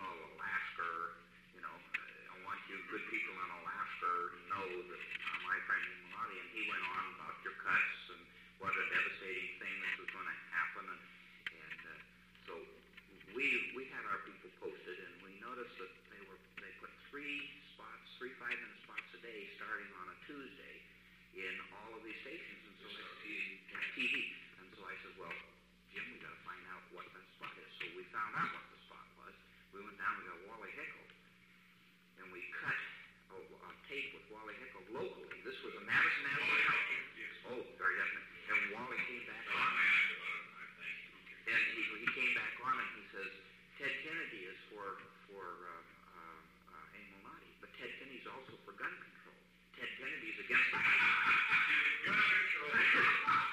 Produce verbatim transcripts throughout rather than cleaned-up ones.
of Alaska, you know, I want you good people in Alaska to know that uh, my friend Malati, and he went on about your cuts and what a devastating thing this was going to happen, and, and uh, so we we had our people posted, and we noticed that they were they put three spots, three five-minute spots a day, starting on a Tuesday, in all of these stations, and so I, in T V, and so I said, well, Jim, we got to find out what that spot is. So we found out what the spot was. We went down, we got Wally Hickle, and we cut a, a tape with Wally Hickle locally. This was a Madison National. Oh, very definitely. And Wally came back on, and he, he came back on, and he says, Ted Kennedy is for for uh, uh, uh, Emil Nadi, but Ted Kennedy's also for gun control. Ted Kennedy's against the gun control. What are you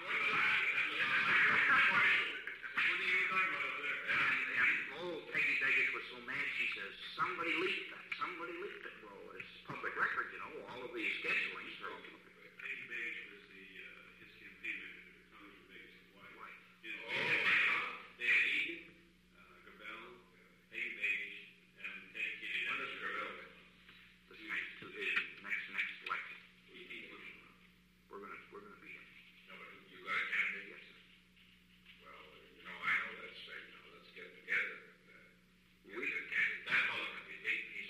talking about there? And, and old Peggy Daggett was so mad, she says, somebody leaked that. Somebody leaked it. Well, it's public record, you know, all of these schedulings are all public. Peggy Daggett was the, uh, his campaign manager, Congressman Daggett, wife. Right. His, oh, Dan Egan, uh, Gabel, Peggy Daggett, and Ted Kennedy. When is Gabel? This next to the next next election. He, he's looking up. We're gonna we're gonna beat him. No, but you got a candidate? Yes, sir. Well, you know, I know that's right now. Let's get together. And, uh, We- get a candidate. That fellow can be, he, he's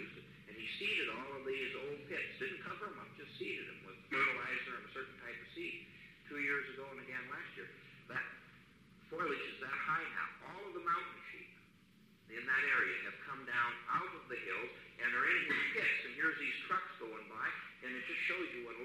used it. And he seeded all of these old pits. Didn't cover them up, just seeded them with fertilizer and a certain type of seed. Two years ago and again last year. That foliage is that high now. All of the mountain sheep in that area have come down out of the hills and are in his pits. And here's these trucks going by, and it just shows you what